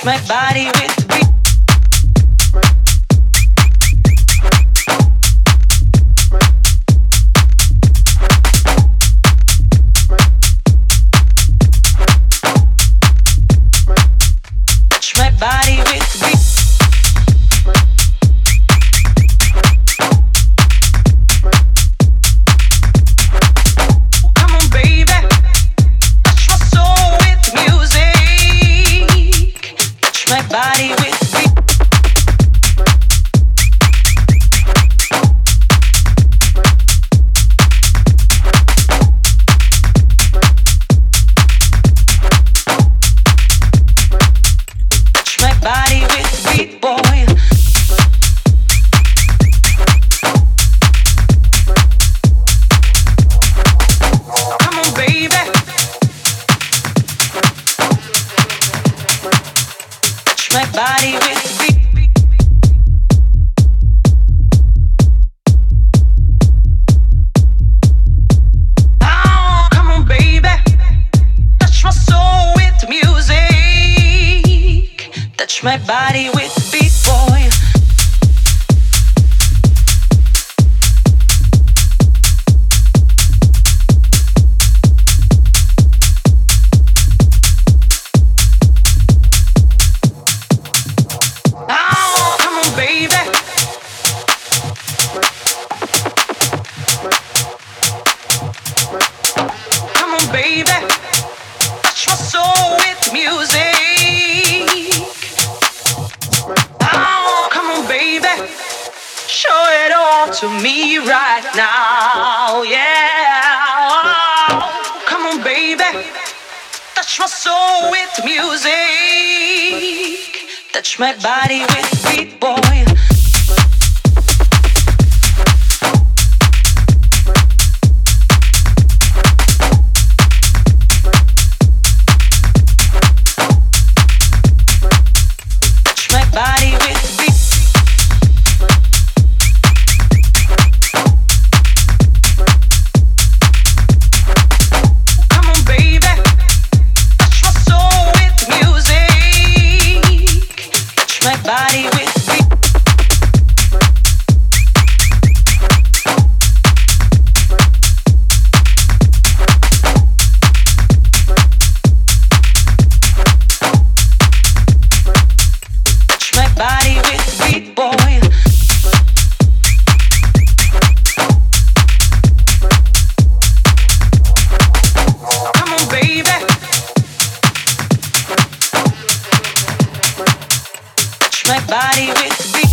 my body with the beat. Touch my body with the beat. My body with the beat. Touch my body with the beat, boy. Come on, baby. My body with the beat. Oh, come on, baby. Touch my soul with the music. Touch my body with the beat, boy. Baby, touch my soul with music. Oh, come on, baby, show it all to me right now. Yeah, oh, come on, baby, touch my soul with music. Touch my body with the beat, boy. Body with the beat. Come on, baby, touch my soul with the music. Touch my body with the beat. Body with the beat, boy. Come on, baby. Touch my body with the beat.